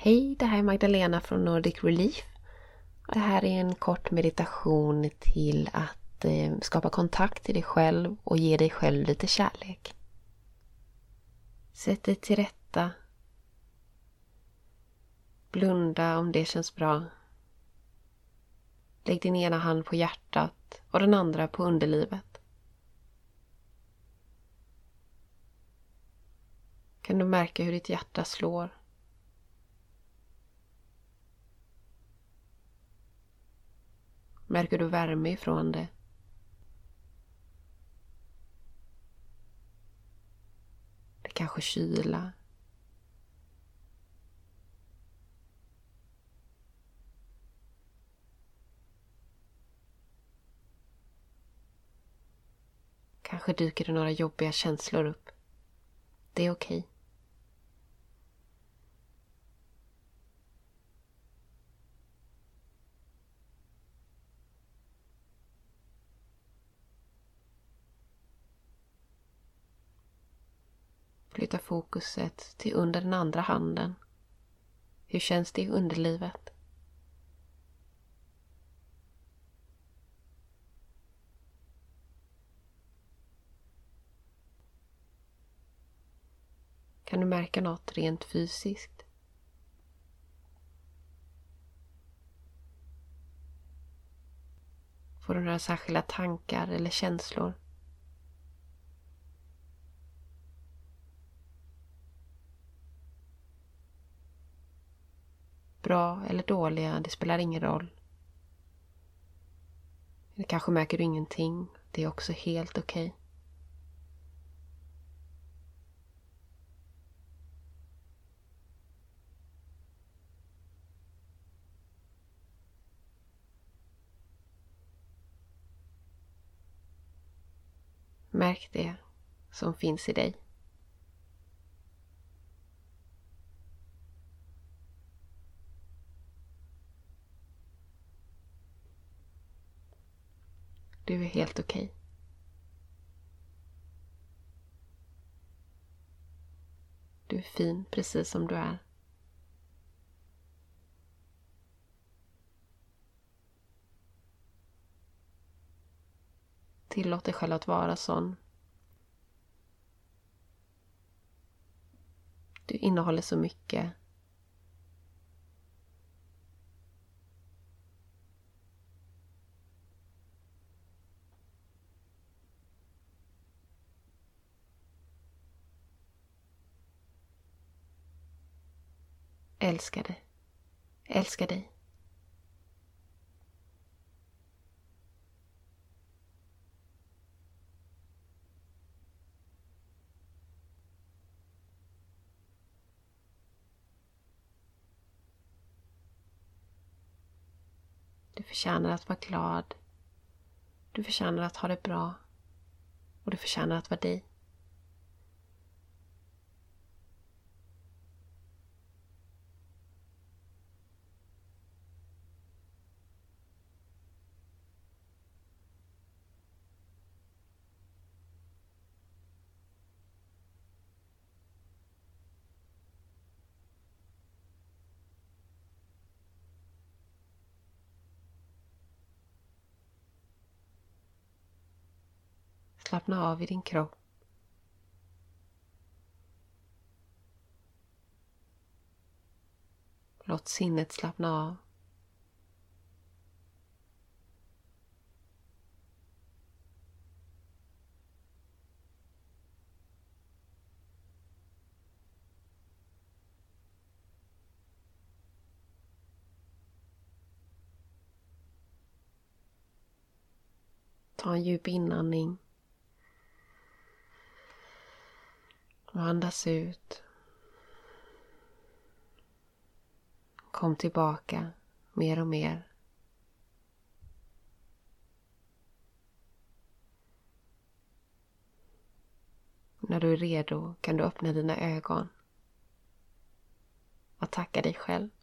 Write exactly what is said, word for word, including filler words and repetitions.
Hej, det här är Magdalena från Nordic Relief. Det här är en kort meditation till att eh, skapa kontakt till dig själv och ge dig själv lite kärlek. Sätt dig till rätta. Blunda om det känns bra. Lägg din ena hand på hjärtat och den andra på underlivet. Kan du märka hur ditt hjärta slår? Märker du värme ifrån det? Det kanske kyla. Kanske dyker det några jobbiga känslor upp. Det är okej. Flytta fokuset till under den andra handen. Hur känns det i underlivet? Kan du märka något rent fysiskt? Får du några särskilda tankar eller känslor? Bra eller dåliga, det spelar ingen roll. Eller kanske märker du ingenting. Det är också helt okej. Märk det som finns i dig. Du är helt okej. Du är fin precis som du är. Tillåt dig själv att vara sån. Du innehåller så mycket. Älska dig. Älska dig. Du förtjänar att vara glad. Du förtjänar att ha det bra. Och du förtjänar att vara dig. Slappna av i din kropp. Låt sinnet slappna av. Ta en djup inandning. Och andas ut. Kom tillbaka mer och mer. När du är redo kan du öppna dina ögon och tacka dig själv.